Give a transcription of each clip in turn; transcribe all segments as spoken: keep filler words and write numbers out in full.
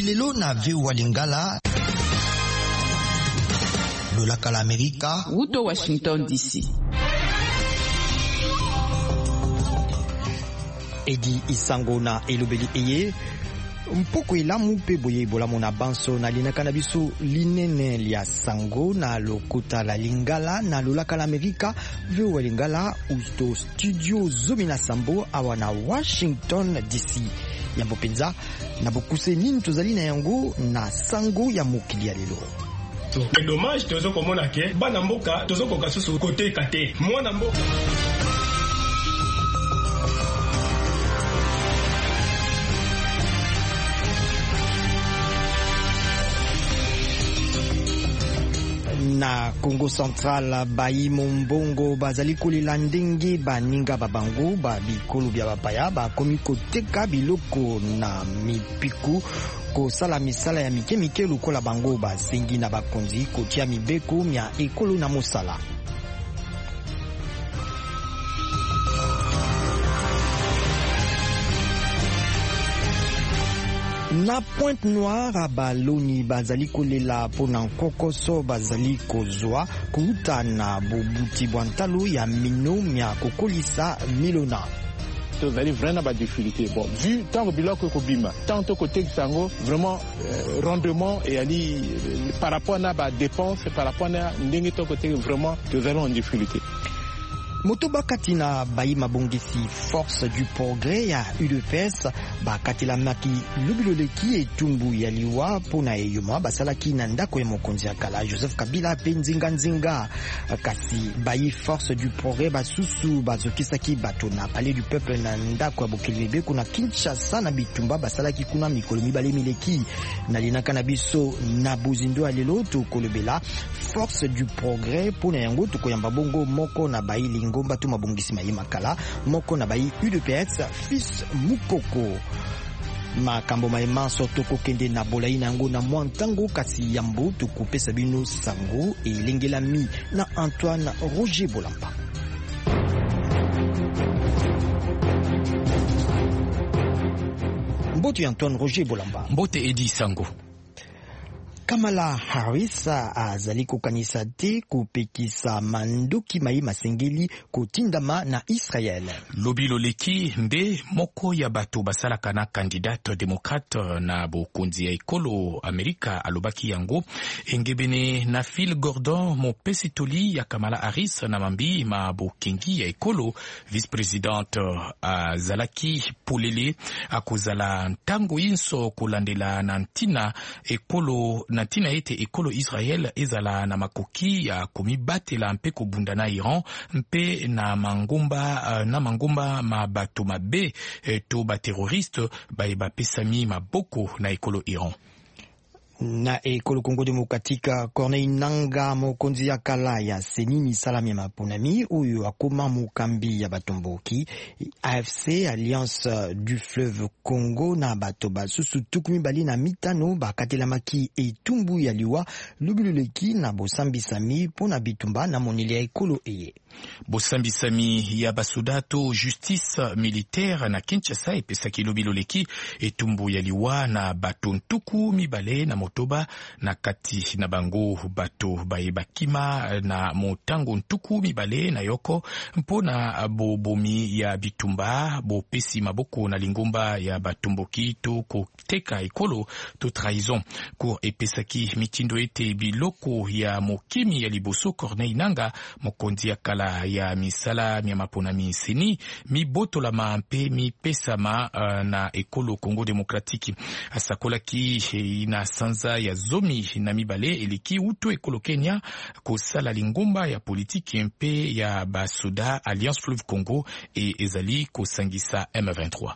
lelo na veu wa Lingala lolaka la Amerika Wuto Washington D C. Edi Isango na elobeli eye mpoko elamu pe boye bolamu na banso na linaka na biso linene lia sango na lokota la Lingala na lolaka la Amerika veu wa Lingala usto studio zomi na sambo awa na Washington D C. Yambo penza na bokuse nini tozali na yango na sango ya mokili ya lelo. C'est dommage tozo komona ke bana mboka tozo koka susu kote kate mwana mboka na Congo Central bayi mombongo bazali kolela ndenge baninga babango ba bikolo bya bapaya bakomi koteka biloko na mipiku kosala misala ya mike mike lokola bango basengi na bakonzi kotia mibeko mya ekolo na mosala. Na Pointe Noire baloni bazali kolela pona kokoso bazali kozwa kuta na bobuti bwantalo ya mino mya kokolisa milona. Tozali vraiment ba difficulté. Bon, vu tant que biloko kobima, tant que côté sango vraiment euh, rendement et ali euh, par rapport na ba dépenses par rapport na ndenge to côté vraiment tozali en difficulté. Motoba katina bayi mabongisi force du progrès ya U D P S bakatila maki lubiloleki etumbu ya liwa pona eyoma basalaki na ndako ya mokonzi ya kala Joseph Kabila pe nzinga nzinga kasi bayi force du progrès basusu bazokisaki bato na palais du peuple na ndako ya Bokelebe kuna Kinshasa na bitumba basalaki kuna mikolo mibale mileki na linaka na biso na bozindo ya lelo to kolobela force du progrès pona yango to koyamba bongo moko na bayi ngomba tu mabongisi mayi makala moko na bayi U D P S fils Mukoko makambo maema soto kokende na bolai nango na mwantango kasi yambo tukupesa bino sango elengelami na Antoine Roger Bolamba. Mbote Antoine Roger Bolamba. Mbote Edi Sango. Kamala Harris azali kokanisa te kopekisa mandoki mai masengeli kotindama na Israel. Lobilo leki nde moko ya bato basalaka na kandidate demokrate na bokonzi ya ekolo Amerika alobaki yango engebene na Phil Gordon mopesi toli ya Kamala Harris na mambi ma bokengi ya ekolo vice-presidente azalaki polele akozala ntango inso kolandela na ntina ekolo na tina ete ekolo Israel ezala na makoki ya komibatela mpe kobunda na Iran mpe na mangomba na mangomba mabato mabe to ba terroriste ba bapesami maboko na ekolo Iran. Na ekolo Congo Demokratika Corneille Nangaa mokonzi ya kala ya Senini Salami ya Maponami uyu akoma mukambi ya batomboki A F C Alliance du Fleuve Congo na bato basusu tukumi bali na mitano bakatelamaki etumbu ya liwa lubiluleki na bosambisami pona bitumba na moneli ya ekolo eye. Bosambisami ya basudato justice militaire na Kinshasa epesaki lubiluleki etumbu ya liwa na bato ntuku mibale na motoba na kati na bango bato bayebakima na motango ntuku mibale na yoko mpona bobomi ya bitumba bopesi maboko na lingomba ya batomboki to koteka ekolo to trahison ko epesaki mitindo ete biloko ya mokimi ya liboso Corneille Nangaa mokonzi ya kala ya misala ya maponami seni mibotolama mpe mipesama uh, na ekolo Congo Demokratiki asakolaki na sanza ya zomi na mibale eliki uto ekolo Kenya kosala lingomba ya politiki mpe ya basoda Alliance Fleuve Congo e ezali kosangisa M vingt-trois.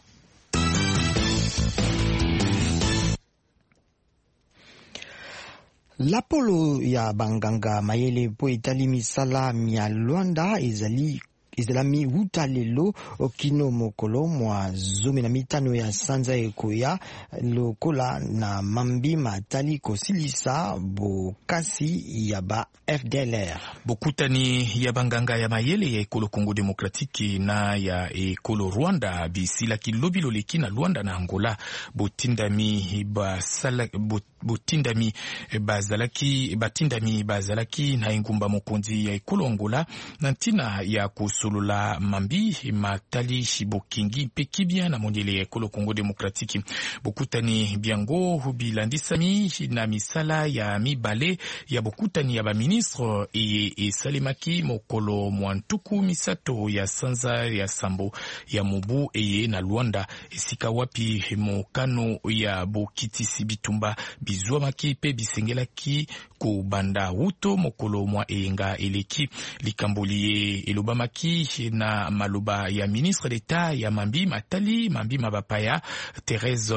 Lapolo ya banganga mayele po etali misala mia Luanda ezali ezala miuta lelo okino mokolo mwa zomi na mitano ya sanza ekoya lokola na mambi matali kosilisa bokasi ya ba F D L R. Bokutani ya banganga ya mayele ya ekolo Congo Demokratiki na ya ekolo Rwanda bisila kilobilo leki na Rwanda na Angola botindami basala botindami bazalaki batindami bazalaki na ingumba mokonzi ya ekolo Angola na ntina ya kusolola mambi matali shibokingi pekibia na mondele ya ekolo Congo Demokratiki. Bokutani biango bilandisami na misala ya mibale ya bokutani ya ba ministre e, e salemaki mokolo mwantuku misato ya sanza ya sambo ya mubu eye na Luanda esika wapi mokano ya bokitisi bitumba bizwamaki pe bisengelaki ku banda wuto mokolo mwa eyenga eleki likambolie elobamaki na maloba ya ministre d'Etat ya mambi matali mambi mabapaya Therese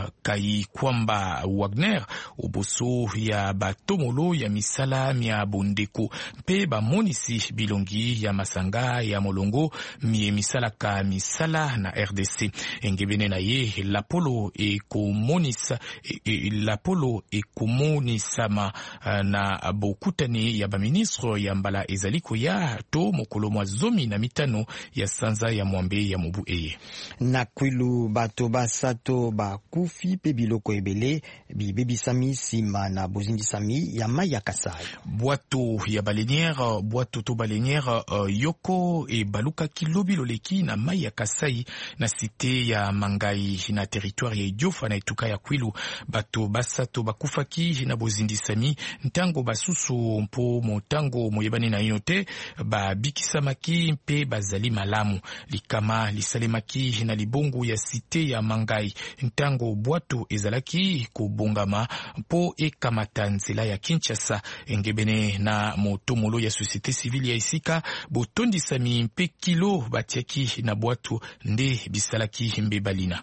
Kai Kwamba Wagner oboso ya batomolo ya misala mia bondeko pe bamonisi bilongi ya masanga ya molongo mie misala ka misala na R D C engebene na ye lapolo e komonisa e, e, lapolo e komonisama na bokutani ya baministre ya mbala ezaliko ya to mokolo mwa zomi na mitano ya sanza ya mwambe ya mobu eye na kwilu bato basato bakufi pe biloko ebele bibebisami sima na bozindisami ya mai ya Kasai. Boato ya balenière boato to balenière uh, yoko e baluka kilobilo leki na mai ya Kasai na site ya Mangai na territoire ya Idiofa na etuka ya kwilu bato basato bakufaki na bozindisami ntango basusu mpo motango moyebani na inote ba bikisamaki mpe bazali malamu likama lisalemaki na libongo ya site ya Mangai ntango bwato ezalaki kobongama mpo ekamata nzela ya Kinshasa engebene na motomolo ya société civile ya isika botondisami mpe kilo batiaki na bwato nde bisalaki mbebalina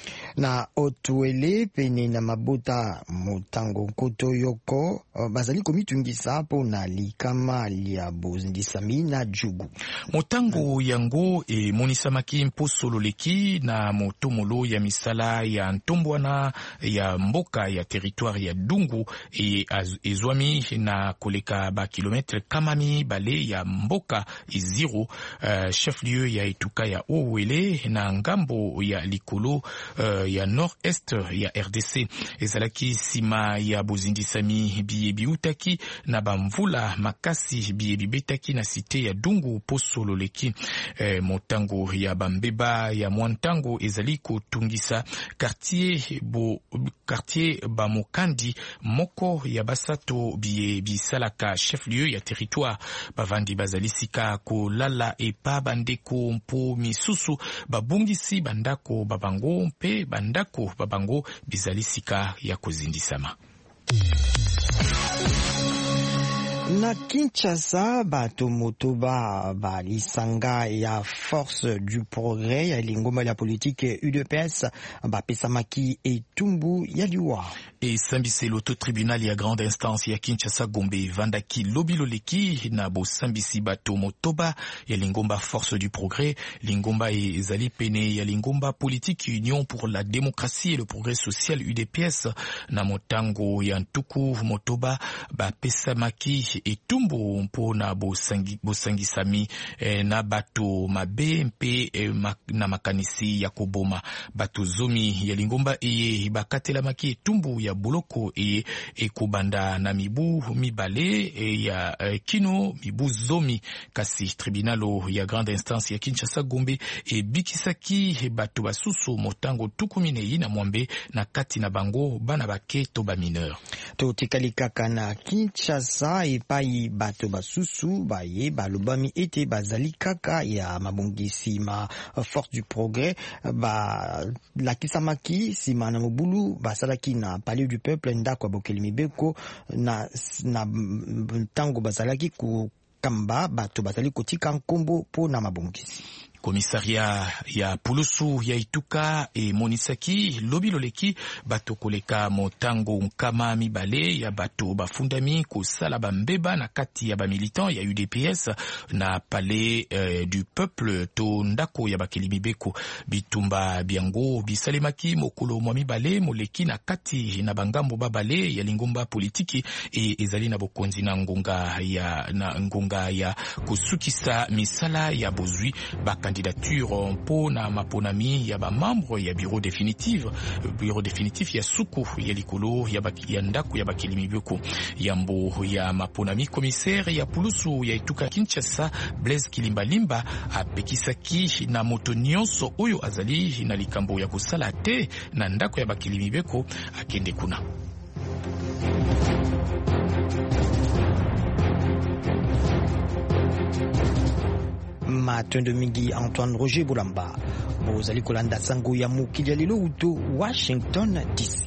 na otuele pene na mabota motango nkoto yoko bazali komitungisa po na likama lia bozindisami na jugu motango yango e monisamaki mposolo leki na motomolo ya misala ya ntombwana ya mboka ya territoire ya Dungu e ezwami na koleka ba kilometre kamami bale ya mboka iziro uh, chef lieu ya etuka ya Owele na ngambo ya likolo uh, ya nord-est ya R D C ezalaki sima ya bozindisami biye biutaki na bamvula makasi biye bibetaki na site ya Dungu posolo leki eh, motango ya bambeba ya mwantango ezali kotungisa quartier bo quartier bamokandi moko ya basato biye bisalaka chef lieu ya territoire bavandi bazalisika kolala epa bandeko mpo misusu babungisi bandako babango mpe bandako babango bizalisika ya kozindisama. Na Kinshasa bato motoba balisanga ya force du progrès ya lingomba la politique U D P S bapesamaki etumbu ya liwa e sambisi loto tribunal ya grande instance ya Kinshasa Gombe vandaki lobilo leki na bo sambisi bato motoba ya lingomba force du progrès lingomba ezali pene ya lingomba politique union pour la démocratie et le progrès social U D P S na motango ya ntuku motoba bapesamaki etumbu mpona bosangi bosangisami eh, na bato mabe mpe eh, mak, na makanisi ya koboma bato zomi ya lingomba eye bakatelamaki etumbu ya boloko eye ekobanda na mibu mibale e ya eh, kino mibu zomi kasi tribunalo ya grande instance ya Kinshasa Gombe e bikisaki bato basusu motango tukumine na mwambe na kati na bango bana bake to ba mineur to tikalikaka na Kinshasa e pai bato basusu baye balobami ete bazali kaka ya mabongisi ma force du progrès ba la kisamaki sima na mobulu basalaki na palais du peuple ndako bokeli mibeko na na tango bazalaki ku kamba bato bazali kotika nkombo po na mabongisi Komisaria ya Pulusu ya Ituka e Monisaki lobi loleki bato koleka motango nkama mibale ya bato bafundami kosala bambeba na kati ya ba militant ya U D P S na palais euh, du peuple to ndako ya bakeli mibeko bitumba biango bisalemaki mokolo mwa mibale moleki na kati na bangambo babale ya lingomba politiki e ezali na bokonzi na ngonga ya na ngonga ya kusukisa misala ya bozwi ba candidature mpo na maponami ya ba membre ya bureau définitif bureau définitif ya suku ya likolo ya baki ya ndako ya bakeli mibeko yambo ya maponami commissaire ya Pulusu ya Ituka Kinshasa Blaise Kilimbalimba apekisaki na moto nyonso oyo azali na likambo ya kosala te na ndako ya bakeli mibeko akende kuna. Matondo mingi Antoine Roger Boulamba bozali kolanda sango ya mokili ya lelo uto Washington D C.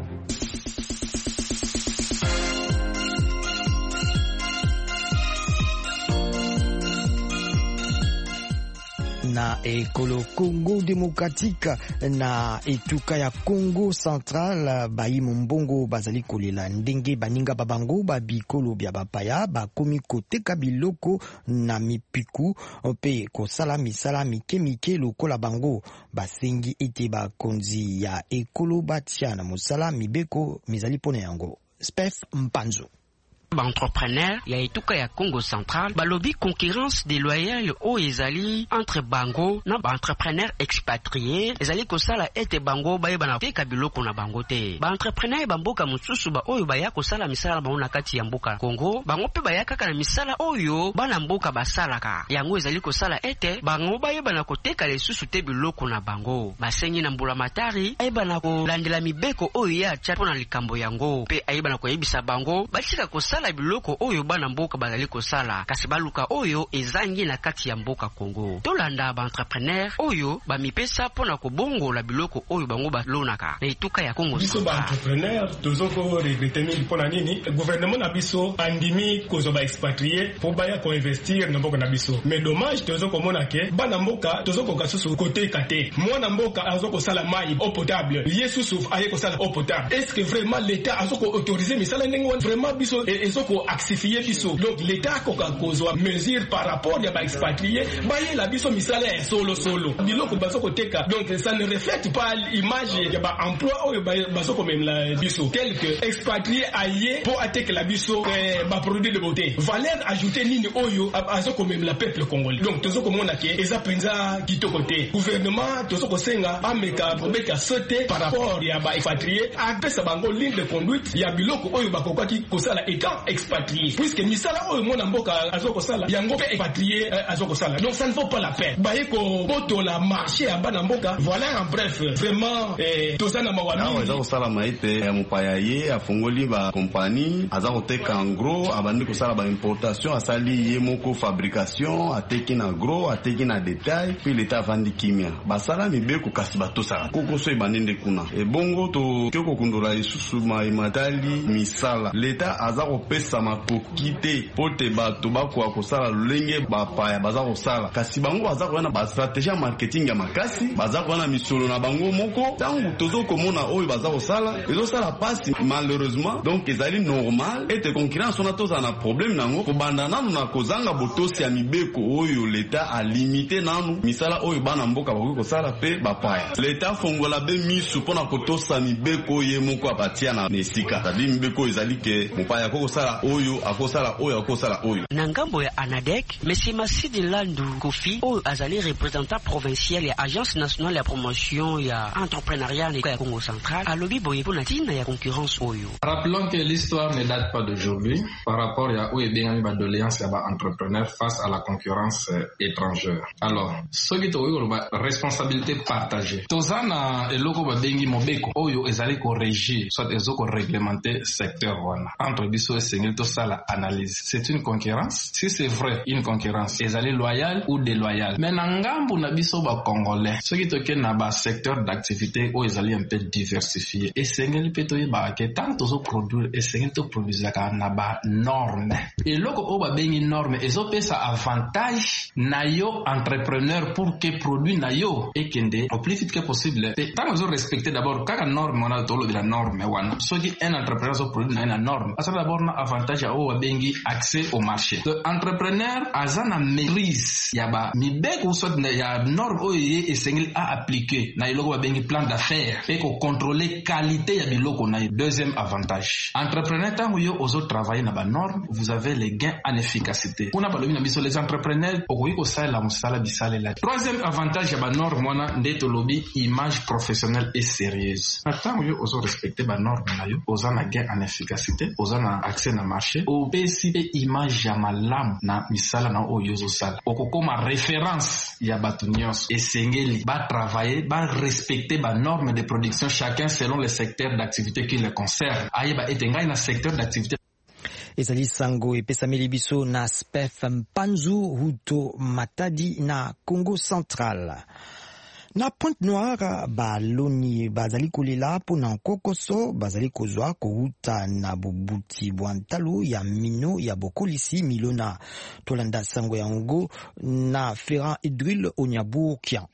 Na ekolo Congo démocratique na etuka ya Congo central bayi mbongo bazali kolela ndenge baninga babango ba bikolo bya bapaya bakomi koteka biloko na mipiku pe kosala misala mike mike lokola bango basengi ete bakonzi ya ekolo batia na mosala mibeko mizali pona yango. Spef Mpanzo ba entrepreneur ya etuka ya Congo central balobi concurrence déloyale o ezali entre bango na ba entrepreneur expatrié ezali kosala ete bango baye bana teka biloko na bango te. Ba entrepreneur ba mboka mususu ba oyo baya kosala misala bango na kati ya mboka Congo bango pe baya kaka na misala oyo bana mboka basalaka yango ezali kosala ete bango baye bana koteka lisusu te biloko na bango basengi na mbula matari ay bana ko landela mibeko oyo ya chapo na likambo yango pe ay bana ko yebisa bango basika kosala la biloko oyo bana mboka bazali kosala kasi baluka oyo ezangi na kati ya mboka Congo. Tolanda ba entrepreneur oyo ba mipesa pona ko bongo la biloko oyo bango balonaka na etuka ya Congo. Biso ba entrepreneur tozoko regretter pona nini gouvernement na biso andimi kozo ba expatrié pour baya ko investir na mboka na biso. Mais dommage tozoko mona ke bana mboka tozoko kasusu côté kate. Mwana mboka azoko sala mai eau potable. Yesusu aye ko sala eau potable. Est-ce que vraiment l'état azoko autoriser misala ndenge vraiment biso ezoko axifier biso. Donc l'état ko kozwa mesure par rapport ya ba expatrié baye la biso misala ya solo solo. Biloko bazoko teka. Donc ça ne reflète pas l'image ya ba emploi oyo bazoko même la biso. Tel que expatrié aye pour attaquer la biso eh, ba produit de beauté. Valeur ajoutée nini oyo azoko même la peuple congolais. Donc tozoko mona ke eza penza kitoko te. Gouvernement tozoko senga ameka probeka sauter par rapport ya ba expatrié a pesa bango ligne de conduite ya biloko oyo bakokaki kosala étant expatrié. Puisque misala oyo mona mboka azoko sala yango pe expatrié azoko sala. Donc ça ne vaut pas la peine. Baye ko boto la marché ya bana mboka. Voilà en bref vraiment eh, tozana mawami. Na azoko sala maite ya mupaya ye afongoli ba compagnie azako teka en gros abandi kosala ba importation asali ye moko fabrication ateki na gros ateki na détail puis l'état vandi kimia basala mibeko kasi batosala koko so ebandende kuna e bongo to kyoko kundola isusu ma imatali misala l'état azako pesa makoki te pote bato bako akosala lolenge bapaya bazako sala kasi bango bazako na ba stratégie marketing ya makasi bazako na misolo na bango moko tangu tozo komona oyo bazako sala ezo sala pasi malheureusement donc ezali normal ete concurrence on a tous un problème nango ko banda nanu na kozanga botosi ya mibeko oyo l'état a limité nanu misala oyo bana mboka bako kosala pe bapaya l'état fongola be misu pona kotosa mibeko ye moko apatia na nesika tadi mibeko ezali ke mopaya ko kosala oyo akosala oyo akosala oyo na ngambo ya Anadec monsieur Masidi Landu Kofi oyo azali représentant provincial ya agence nationale ya promotion ya entrepreneuriat ya Congo central alobi boye pona tina ya concurrence oyo. Rappelons que l'histoire ne date pas d'aujourd'hui par rapport à où est bien ma doléance ya ba entrepreneur face à la concurrence étrangère. Alors, ce qui est ba responsabilité partagée. Tozana eloko ba bengi mobeko oyo ezali ko régir soit ezoko réglementer secteur wana entre biso essayé tout ça la analyse. C'est une concurrence. Si c'est vrai, une concurrence, ils allaient loyale ou déloyale. Mais nangambu na biso ba congolais, ceux qui toquent na ba secteur d'activité où ils allaient un peu diversifier. Et c'est ngeli peto ba que tant to produire et c'est ngeli to produire ka na ba norme. Et loko o ba bengi norme, ezo pesa avantage na yo entrepreneur pour que produit na yo et kende au plus vite que possible. Et tant que respecter d'abord kaka norme on a tolo de la norme wana. Ceux qui un entrepreneur so produit na une norme. Asa d'abord na avantage o ba bengi accès au marché. Le entrepreneur azana maîtrise ya ba mi bek ou soit ya norme o ye esengeli a appliquer na iloko ba bengi plan d'affaires et ko contrôler qualité ya biloko na. Deuxième avantage, entrepreneur tant yo ozo travailler na ba norme, vous avez les gains en efficacité. Pour na ba lobi na biso les entrepreneurs okoki ko sala musala bisale la. Troisième avantage ya ba norme wana ndeto lobi image professionnelle et sérieuse. Tant yo ozo respecter ba norme na yo, ozo na gain en efficacité, ozo na accès na marché, o P C P image ya malam na misala na o yozo sala. Okoko ma référence ya batu nyonso esengeli ba travailler, ba respecter ba norme de production chacun selon les secteurs d'activité qui le concerne. Ayeba etengai na secteur d'activité. Ezali sango epesameli biso na S P E F Mpanzu Huto Matadi na Congo Central. Na Pointe-Noire baloni bazali kolela pona kokoso bazali kozwa kouta na bobuti bwantalu ya mino ya bokolisi milona tolanda sango yango na Ferrand Idril Onyabukia.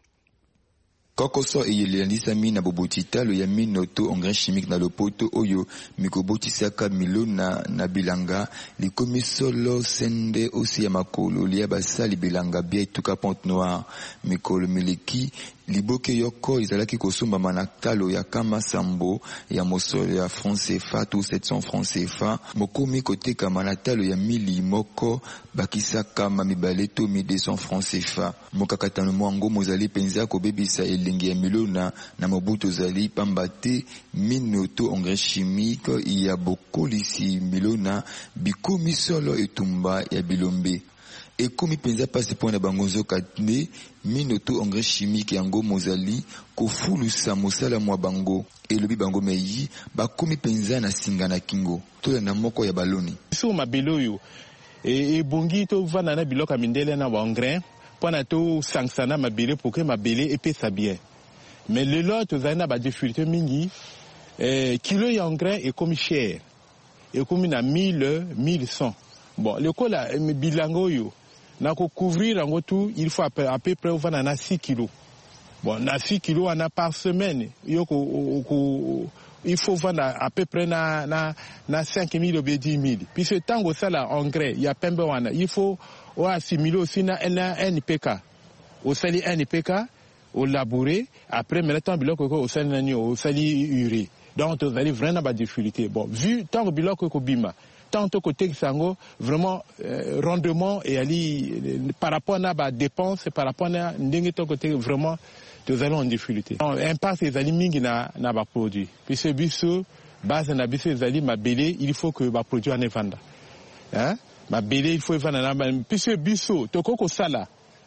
Kokoso eyeliandisami na bobotitalo ya minoto engrais chimique na lopoto oyo mikobotisaka milona na bilanga likomi solo sende osi ya makolo lia basali bilanga bia etuka Pointe-Noire mikolo mileki liboke yoko izalaki kosomba manatalo ya kama sambo ya mosolo ya francs C F A tout sept cents francs C F A mokomi koteka manatalo ya mili moko bakisaka mamibale to mille deux cents francs C F A mokakatano mwango mozali penza kobebisa elengi ya milona na mobuto zali pambate minoto engrais chimique ya bokolisi milona bikomi solo etumba ya bilombe ekomi penza pasi pona bangonzo katne minoto engrais chimique yango mozali kofulusa mosala mwa bango elobi bango meyi bakomi penza na singa na kingo to na moko ya baloni so mabeloyo e, e bongi to vana na biloka mindele na ba engrais pona to sangsana mabele pour que mabele epesa bien mais le lot to zana ba difficulté mingi eh, kilo ya engrais est comme cher et comme na mille mille cent bon le ko la bilango yo na ko couvrir en tout il faut à peu, à peu près on va na six kilos bon na six kilos on a par semaine yo ko, ko, il faut vendre à peu près na na na cinq mille ou dix mille puis ce temps que ça là engrais il y a pembe wana il faut o assimiler aussi na N P K au sali N P K au labourer après maintenant biloko ko au sali nani au sali urée donc vous allez vraiment ba difficulté bon vu tant que biloko ko bima tant que côté sango vraiment euh, rendement et ali euh, par rapport à la dépense par rapport à ndenge to côté vraiment nous allons en difficulté impact les ali mingi na na ba produit puis ce biso base na biso les ali mabele il faut que ba produit en vendre hein mabele il faut vendre na puis ce biso to koko sala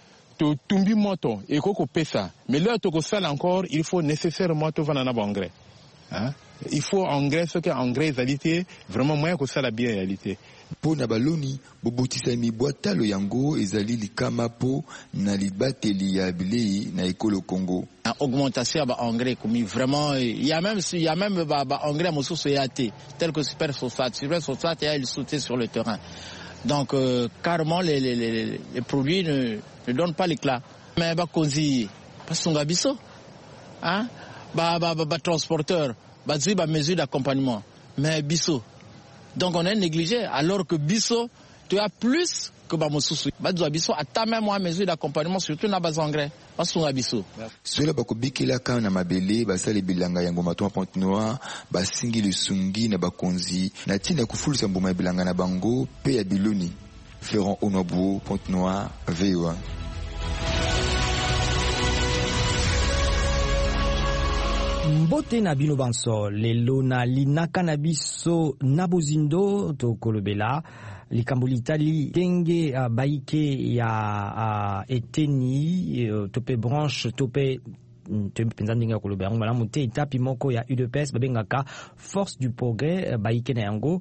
to tumbi moto et koko pesa mais là to ko sala encore il faut nécessairement to vendre na engrais hein il faut engrais ce que engrais qualité vraiment moyen que ça la bien réalité pour na baloni bobotisa mi boitalo yango ezali likama po na libateli ya bilei na ekolo Congo en augmentation ba engrais comme vraiment il y a même il y a même ba, ba engrais mosusu ya te tel que super phosphate super phosphate il sauté sur le terrain donc euh, carrément les, les les les produits ne ne donnent pas l'éclat mais ba konzi pasunga biso hein ba ba ba, ba transporteur bazui ba mesure d'accompagnement mais biso donc on est négligé alors que biso tu as plus que ba mosusu bazui biso ata même moi mesure d'accompagnement surtout na bas engrais basunga biso cela bakobikela kana mabele basali bilanga yango mato Pointe-Noire basingi lusungi na bakonzi na tinda kufulusa mbuma bilanga na bango pe ya biloni Ferrand Onobu Pointe-Noire V O A. Mbote na bino banso lelo na linaka na biso na bozindo to kolobela likambo litali tenge uh, baike ya uh, eteni uh, tope branche tope te penza ndinga koloba yango malamu te etape moko ya U D P S babengaka Force du Progrès baike na yango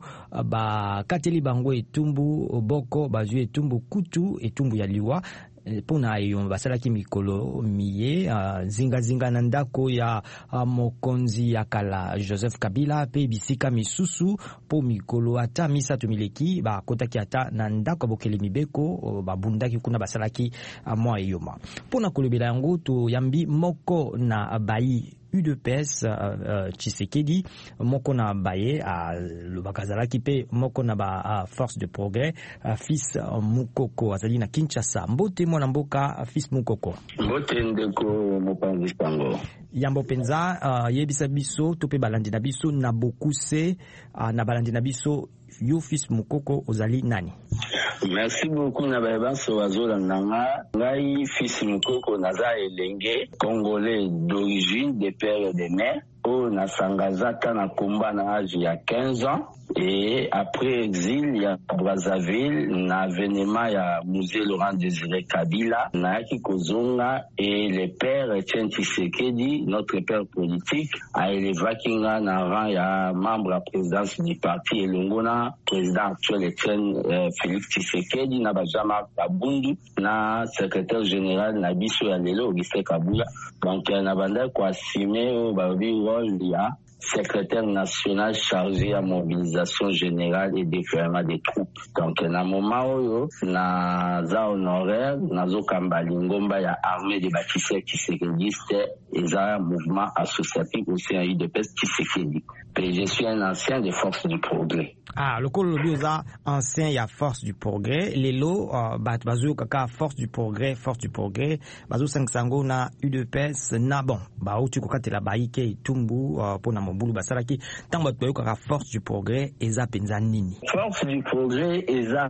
ba kateli bango etumbu boko bazwi etumbu kutu etumbu ya liwa pona yo basalaki mikolo miye uh, zinga zinga na ndako ya uh, mokonzi ya kala Joseph Kabila pe bisika misusu po mikolo ata misato mileki ba kotaki ata na ndako bokeli mibeko uh, babundaki kuna basalaki uh, mwa yoma pona kolobela yango to yambi moko na bayi U D P S uh, uh, Tshisekedi moko na baye a uh, lobakazalaki pe moko na ba uh, Force de Progrès uh, fils uh, Mukoko azali na Kinshasa mbote mwana mboka uh, fils Mukoko mbote ndeko mopanzi pango yambo penza uh, yebisa biso to pe balandi na biso na bokuse uh, na balandi na biso yo fils Mukoko ozali nani? Merci beaucoup na babanso wazola nanga ngai fils Mukoko naza elenge congolais d'origine de père et de mère o na sangazaka na komba na âge ya quinze ans et après exil ya Brazzaville na avènement ya musée Laurent Désiré Kabila na ki kozonga et le père Etienne Tshisekedi notre père politique a élevé kinga na rang ya membre à présidence du parti elongona président actuel Etienne euh, Félix Tshisekedi na bajama Kabundu na secrétaire général na biso ya lelo Augustin Kabula donc na banda ko assumer o babi rôle ya secrétaire national chargé à mobilisation générale et déploiement des troupes. Donc, na moment oyo, na za honoraire, na zo kambali ngomba ya armée des bâtisseurs tshisekidistes et za mouvement associatif au sein U D P S Tshisekedi. Et je suis un ancien des Forces du Progrès. Ah, le col oza ancien ya Force du Progrès. Lelo, uh, bat bazo kaka Force du Progrès, Force du Progrès. Bazo sango na U D P S na bon. Ba uti kokate la baike itumbu uh, pona mobulu basalaki. Tant bat bayo kaka Force du Progrès eza penza nini? Force du Progrès eza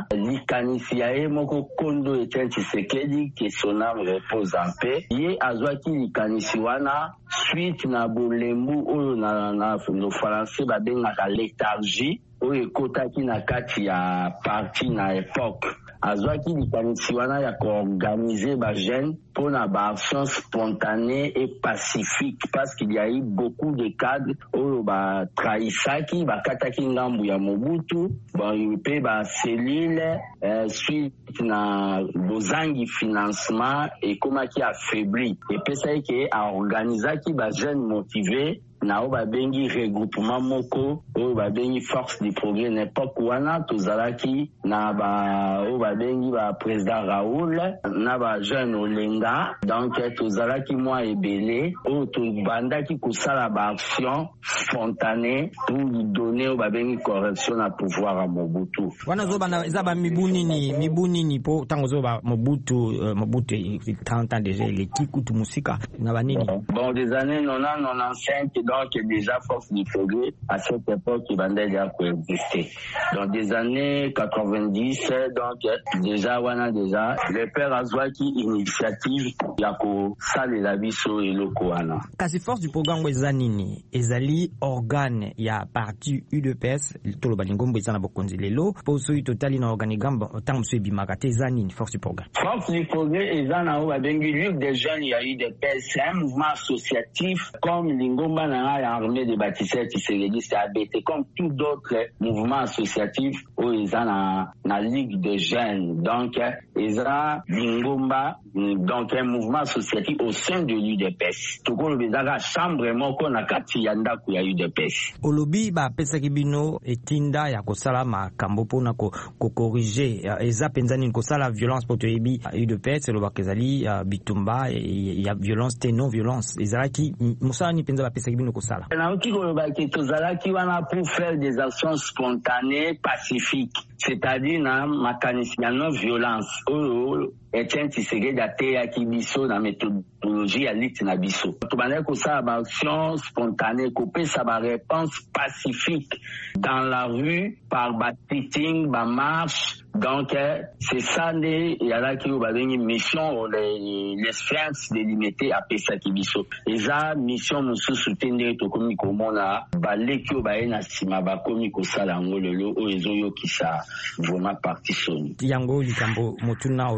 likanisiae moko kondo Etienne Tshisekedi que son âme repose en paix. Ye azwaki likanisiwana suite na bolembu oyo na na no français babengaka léthargie oyo ekotaki na kati ya parti na époque azwaki likanisi wana ya koorganiser ba jeunes pour na ba action spontanée et pacifique parce qu'il y a eu beaucoup de cadres oyo ba trahisaki ba kataki ngambu ya Mobutu ba yupe ba cellule euh, suite na bozangi financement et comment qui affaibli et pesa que a organisaki ba jeunes motivés na o babengi regroupement moko o babengi Force du Progrès n'époque wana tozalaki na ba o babengi ba président Raoul na ba jeune Olenga donc tozalaki moi ebele o to bandaki kosala ba action spontanée pour lui donner o babengi correction na pouvoir à Mobutu wana zo bana za ba mibuni ni mibuni ni po tango zo ba Mobutu uh, Mobutu trente ans déjà les kikutu musika na banini bon des années quatre-vingt-quinze quatre-vingt-cinq donc déjà Force du Progrès à cette époque il bandait déjà coexister. Dans des années quatre-vingt-dix donc déjà wana déjà le père azwaki initiative ya ko sale la biso eloko wana. Kasi Force du Progrès eza nini? Ezali organe ya parti U D P S tolo balingombo eza na bokonzi lelo po so totali na organigramme tant so bimaka te eza nini Force du Progrès? Force du Progrès eza na o babengi Ligue des jeunes ya U D P S, c'est un mouvement associatif comme lingomba na l'armée des bâtisseurs tshisekidistes A B T comme tous d'autres mouvements associatifs où ils ont na, na ligue de jeunes donc ils ont lingomba donc un mouvement associatif au sein de l'U D P S tout comme les aga chambre moko na kati ya ndako ya U D P S olobi ba pesa kibino etinda ya kosala makambo pona ko ko corriger eza penza nini kosala violence poto yebi U D P S lo bakezali bitumba ya violence te non violence ezalaki musala ni penza ba pesa kibino kosala na uti ko ba ke tozalaki wana pour faire des actions spontanées pacifiques c'est-à-dire na makanisi ya non violence oyo Etienne Tshisekedi ateyaki biso na méthodologie ya lutte na biso tobandaki kosala ba action spontanée kopesa ba réponse pacifique dans la rue par ba sitting ba marche donc c'est ça nde yazalaki oyo babengi mission les, les sphinx délimité apesaki biso eza mission mosusu te nde tokomi komona baleki oyo baye na nsima bakomi kosala yango lelo oyo ezoyokisa vraiment parti soni yango likambo motuna ozwi yango na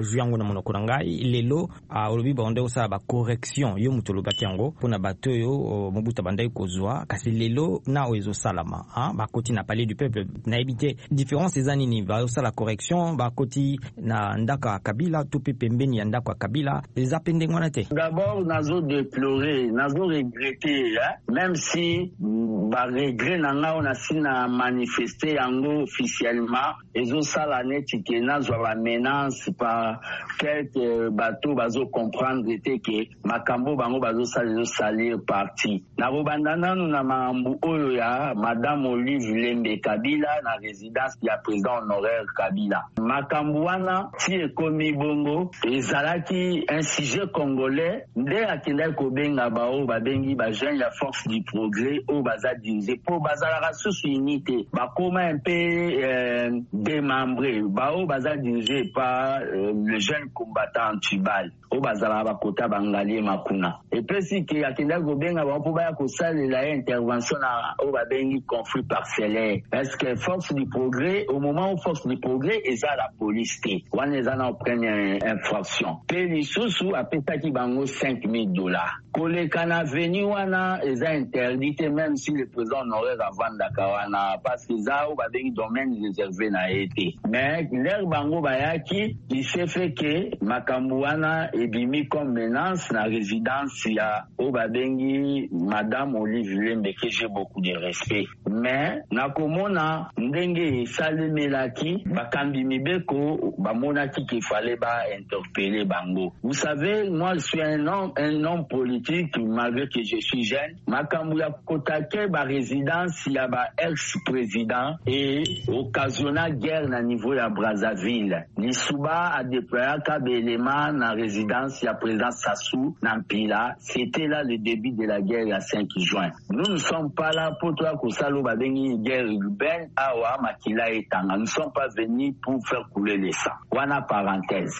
monoko na ngai lelo olobi bonde osala ba correction yo mutu olobaki yango mpona bato oyo mobutu bandai kozwa kasi lelo na oyo ezosalama bakoti na palais du peuple nayebi te différence eza nini bazosala correction bakoti na ndako ya Kabila to pe pembeni ya ndako ya Kabila eza pe ndenge wana te. D'abord nazo déplorer nazo regretter même si ba regret na nga ona sina manifester yango officiellement ezosala neti ke nazwa ba menace par quelques bateaux bazo comprendre te ke makambo bango bazosala ezosalir parti na bobandana na mambu oyo ya Madame Olive Lembe Kabila na résidence ya président honoraire Kabila makambo wana ti ekomi bongo ezalaki un sujet congolais nde akendaki kobenga bao babengi ba jeunes ya force du progrès oyo baza dirigé po bazalaka susu unité bakoma un peu euh, démembré bao baza dirigé par euh, le jeune combattant Antibal oyo bazalaka bakota bangalie makuna epesi ke akendaki kobenga bao po baya kosalela ye intervention na oyo babengi conflit parcellaire est-ce que force du progrès au moment où force du progrès eza la police te wana eza na première infraction pe lisusu apesaki bango cinq mille dollars koleka na veni wana eza interdit même si le président honoraire avandaka wana parce que eza oyo babengi domaine réservé na ye te mais lere bango bayaki il s'est fait que makambo wana ebimi comme menace na résidence ya oyo babengi Madame Olive Lembe que j'ai beaucoup de respect mais nakomona ndenge esalemelaki bakambi mibeko bamonaki qu'il fallait ba interpeller bango. Vous savez, moi je suis un homme un homme politique malgré que je suis jeune makambo ya kotake ba résidence ya ba ex-président et occasionna guerre na niveau ya Brazzaville Lisuba a déployé ka élément na résidence ya président Sassou na Mpila c'était là le début de la guerre ya cinq juin. Nous ne sommes pas là pour toi kosalo babengi guerre urbaine awa makila etanga nous ne sommes pas venus pour faire couler les sang. Wana parenthèse.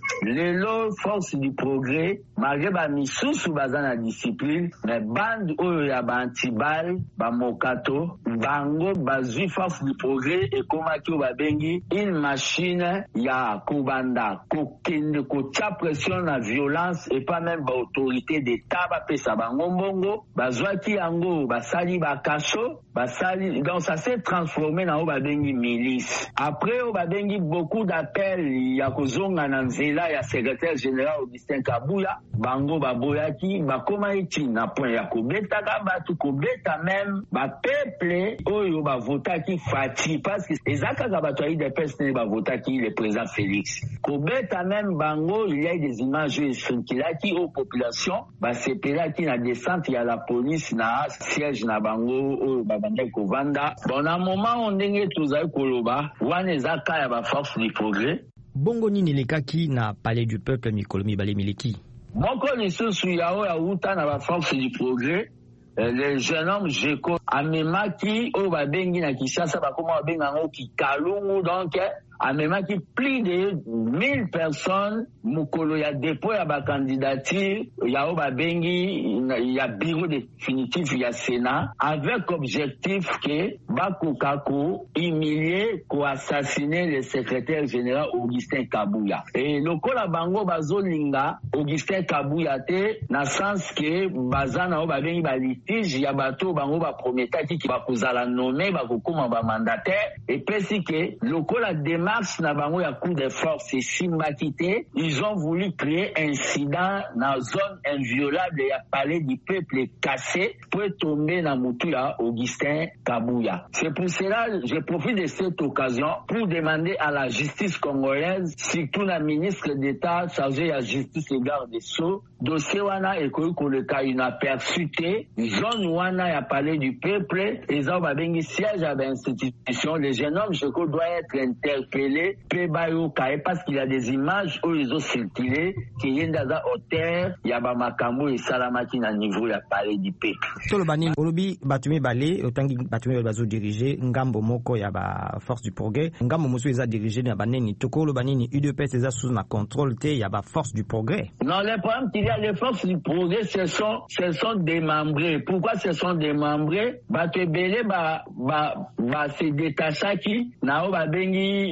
Lelo force du progrès malgré ba misusu baza na discipline mais bande oyo ya ba antibal ba mokato bango bazwi force du progrès ekomaki babengi une machine ya kobanda kokende kotia pression na violence et pas même ba autorité d'état bapesa bango mbongo bazwaki yango basali bakaso basali donc ça s'est transformé na oyo babengi milice après oyo babengi beaucoup d'appels ya kozonga na nzela ya secrétaire général Augustin Kabuya bango baboyaki bakoma eti na point ya kobetaka batu kobeta même ba peuple oyo bavotaki Fati parce que ezakaka bato ayi de personnes bavotaki le président Félix kobeta même bango il y a des images circulaki aux populations basepelaki na descente ya la police na siège na bango oyo babandaki kovanda bon na moment on ndenge tozali koloba wana ezaka ya ba force du progrès. Bongo nini lekaki na palais du peuple mikolo mibale mileki moko lisusu ya oyo auta na ba force du progrès le jeune homme Jeko amemaki oyo babengi na Kinshasa bakoma babenga ngo kikalungu donc amemaki plus de mille personnes mukolo ya dépôt ya ba candidature ya oyo babengi ya bureau définitif ya Sénat avec objectif que bakoka ko humilier ko assassiner le secrétaire général Augustin Kabuya et lokola bango bazolinga Augustin Kabuya te na sens que bazana oyo babengi ba litige ya bato bango ba prometaki ki bakozala nommé bakokoma ba mandataire et pesi que lokola démarche na bango ya coup de force simbaki te ils ont voulu créer incident na zone inviolable ya palais du peuple cassé pour tomber na mutu ya Augustin Kabuya. C'est pour cela je profite de cette occasion pour demander à la justice congolaise surtout la ministre d'État chargée ya justice et garde des sceaux dossier wana ekoki koleka inaperçu te zone wana ya palais du peuple eza babengi siège ya institution le jeune homme je crois doit être interpellé pe bayoka parce qu'il y a des images où ils ont circulé qui yenda za hauteur ya ba makambo esalamaki na niveau ya palais du peuple. Tolo bani olobi batumi balé otangi batumi bazo diriger ngambo moko ya ba force du progrès ngambo mosu eza diriger na baneni tokolo banini U D P S eza sous na contrôle te ya ba force du progrès. Non le problème qu'il y a les forces du progrès ce sont ce sont démembrés. Pourquoi ce sont démembrés? Bato belé ba ba ba se détachaki na o ba bengi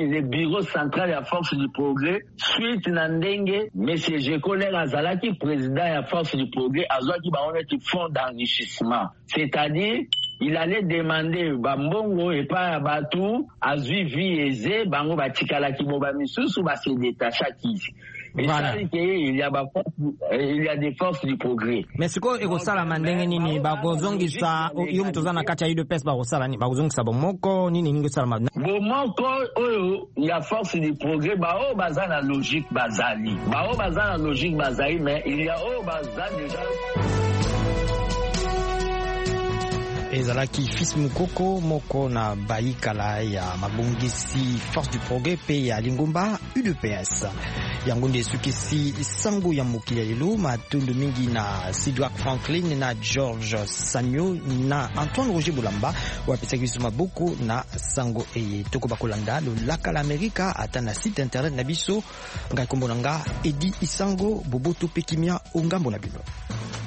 le bureau central ya force du progrès suite na ndenge monsieur Jekoler azalaki président ya force du progrès azwaki baoneti fonds d'enrichissement, c'est-à-dire il allait demander bambongo et pas batu azui vie aisée bango batikala kiboba misusu ba se détacha kisi. Et voilà. Ça, il y a ba il y a des forces du progrès. Mais ce ko ekosala mandenge nini bakozongisa yo mutozana kati ya U D P S bakosala ni bakozongisa bomoko nini ningo sala ma bomoko oyo ya force du progrès ba o bazana logique bazali ba o bazana logique bazali mais il y a o bazana déjà ezalaki Fils Mukoko moko na baikala ya mabongisi force du progrès pe ya Lingomba U D P S yango nde sukisi sango ya mokili lelo matondo mingi na Sidwak Franklin na George Samio na Antoine Roger Bolamba wapesaki bisuma boko na sango eye toko bakolanda lo laka la Amerika ata na site internet na biso ngai kombo nanga Edi Isango Boboto Pekimia ongambo na bino.